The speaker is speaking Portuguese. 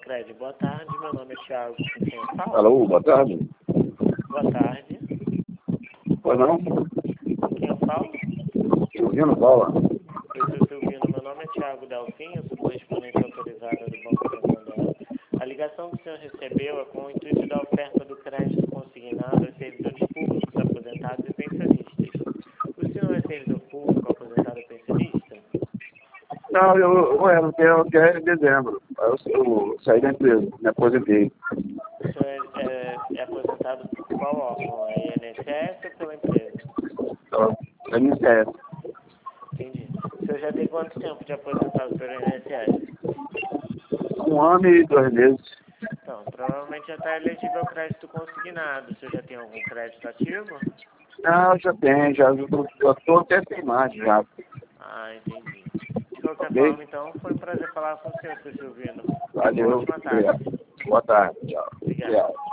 Sicredi. Boa tarde, meu nome é Thiago. Com quem eu falo? Alô, boa tarde. Boa tarde. Pois não? Com quem eu falo? Silvino Paula. Eu sou Silvino, meu nome é Thiago Delfim, eu sou correspondente autorizado do Banco Santander. A ligação que o senhor recebeu é com o intuito da oferta do crédito consignado aos servidores públicos, aposentados e pensionistas. O senhor é servidor público, aposentado e pensionista? Não, eu era até em dezembro. Aí eu saí da empresa, me aposentei. O senhor é aposentado por qual órgão? É INSS ou pela empresa? Então, INSS. Entendi. O senhor já tem quanto tempo de aposentado pelo INSS? 1 ano e 2 meses. Então, provavelmente já está elegível ao crédito consignado. O senhor já tem algum crédito ativo? Não, já tem, já estou até sem mais já. Ah, entendi. De qualquer Ok? forma, então, foi um prazer falar com o senhor, seu Silvino. Uma Valeu. ótima tarde. Boa tarde. Tchau. Obrigado. Tchau.